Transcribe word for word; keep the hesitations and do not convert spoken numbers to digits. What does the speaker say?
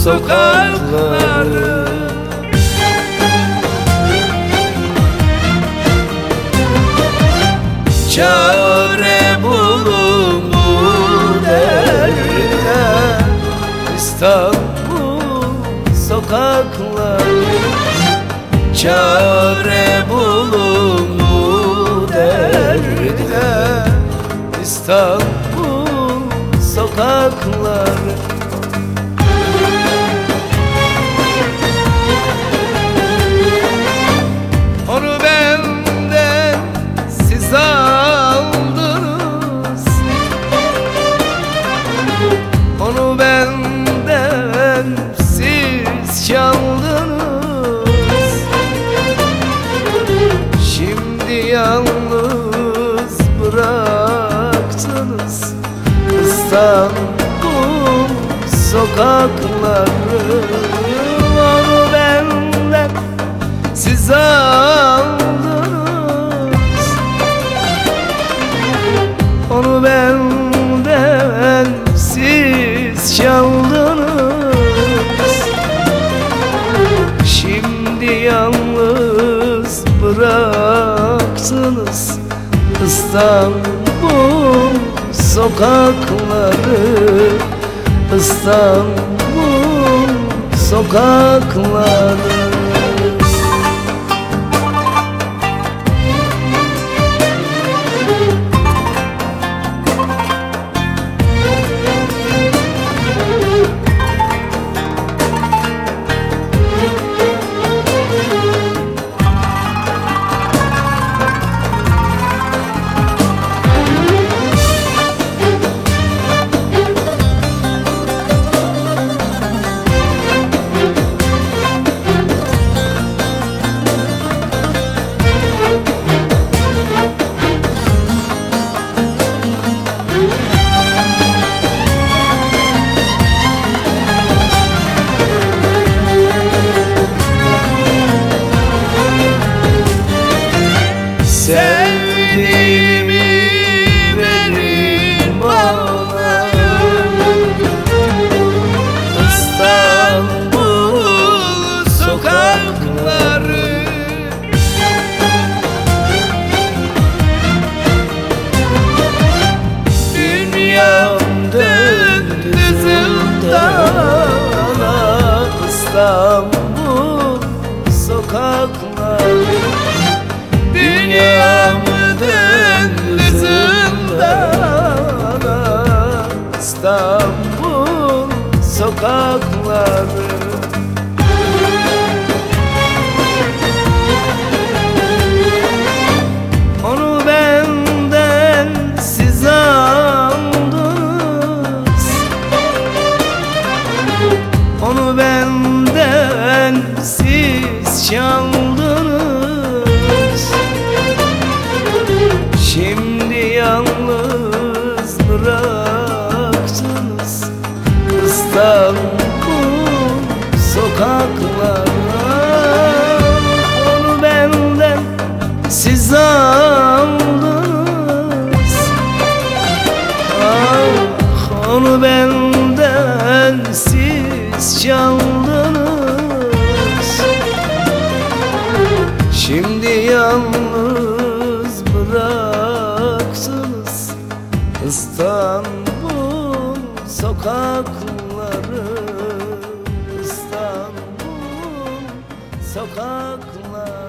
sokakları. Çare bulun bu derde, İstanbul sokakları. Çare bulun bu derde, İstanbul sokakları. Onu benden siz aldınız, onu benden siz çaldınız. Şimdi yalnız bıraktınız İstanbul sokakları. Onu benden siz aldınız, onu benden siz çaldınız. Şimdi yalnız bıraktınız İstanbul sokakları, İstanbul sokakları. Sevdiğimi verin bana, İstanbul sokakları. Dünyam döndü zindana, İstanbul sokakları. Dünyam döndü zindana, İstanbul sokakları. Onu benden siz aldınız, onu benden siz çaldınız. Şimdi yalnız bıraktınız İstanbul sokakları. Onu benden siz aldınız, ah, onu benden siz çaldınız. Şimdi yalnız bıraktınız İstanbul sokakları, İstanbul sokakları.